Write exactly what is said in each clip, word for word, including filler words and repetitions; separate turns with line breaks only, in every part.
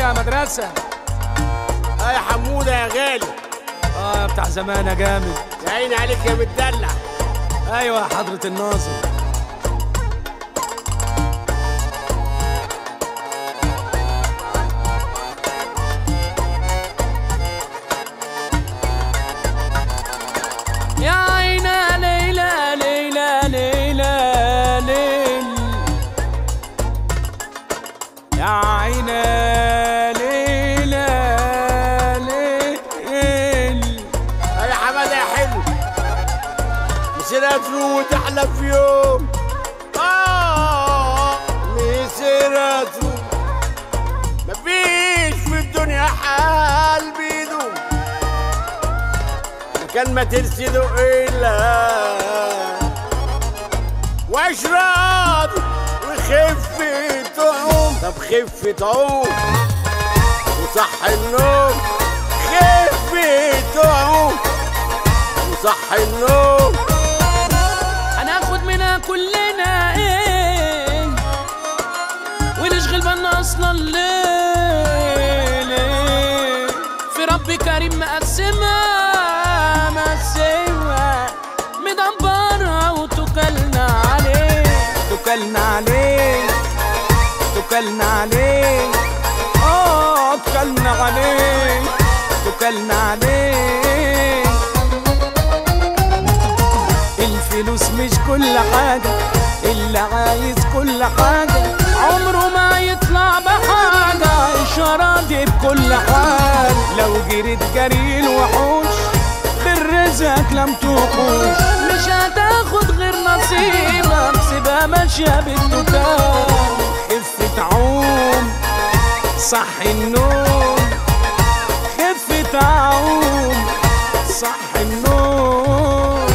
يا مدرسة.
اه يا حمودة يا غالي.
اه بتاع زمان يا جامد.
يا عيني عليك يا متدلع.
ايوه يا حضرة الناظر. يا عينا ليلى ليلى ليلى ليل، يا عينا ليلى ليل.
يا حمادة يا حلو، مسيرة وتحلى في يوم. اه مسيرة مفيش في الدنيا حال بيدوم، كان ما ترسده إلا وعيش راضي وخفة عوم. طب خفة عوم وصح النوم، خفة عوم وصح النوم.
هناخد منها كلنا ايه ونشغل بالنا اصلا ليه ليه؟ في رب كريم مقسمها مقسمها مدبرها وتوكلنا عليه توكلنا عليه توكلنا عليه اه توكلنا عليه توكلنا عليه. الفلوس مش كل حاجة، اللي عايز كل حاجة عمره ما يطلع بحاجة، إشارة دي بكل حال. لو جريت جري الوحوش غير رزقك لم تحوش، مش هتاخد غير نصيبك، سيبها ماشية بالتوكال. خفة عوم صح النوم، خفة عوم صح النوم.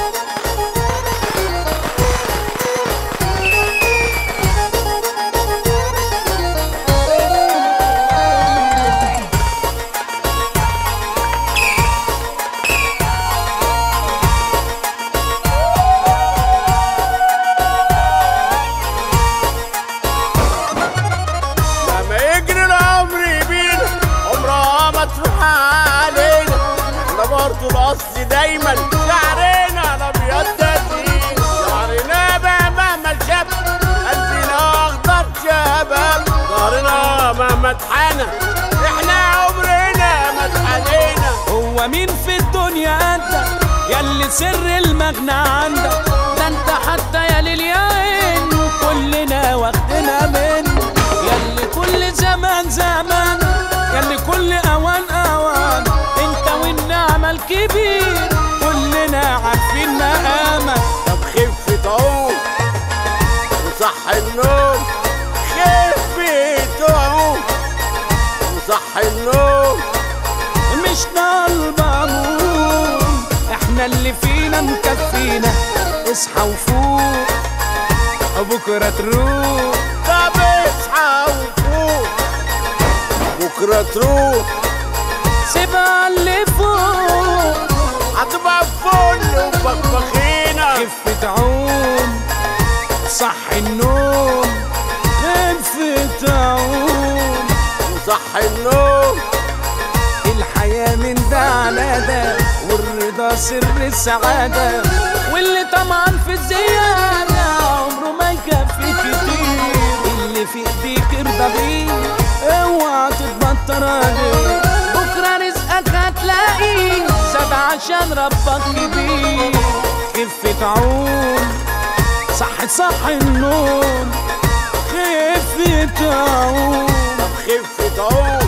الأصل دايما شعرنا الأبيض تدين، شعرنا بقى مهما الشاب قلبنا أخضر شباب، ظهرنا مهما اتحنى احنا عمرنا ما اتحنينا.
هو مين في الدنيا قدك ياللي سر المغنى عندك؟ ده انت حتى يا للياين كلنا واخدنا منه، ياللي كل زمان زمان ياللي كل أوان أوان، انت والنعمة الكبير كلنا عارفين مقامك.
طب خفة عوم وصح النوم، خفة عوم وصح النوم.
مش طالبة نوم، احنا اللي فينا مكفينا، اصحى وفوق بكرة تروح.
طب اصحى وفوق بكرة تروح،
سيبها اللي فوق
هتبقى فل وبخبخينا.
خفة عوم صح النوم، خفة عوم
وصح النوم.
الحياة من ده على ده، والرضا سر السعادة، واللي طمعان في الزيادة عمره ما يكفي كتير. اللي في ايديك ارضى بيه، اوعى تتبطر عليه، بكرة رزقك هتلاقيه زاد عشان ربك كبير. خفة عوم صح صح النوم، خفة عوم.
طب خفة عوم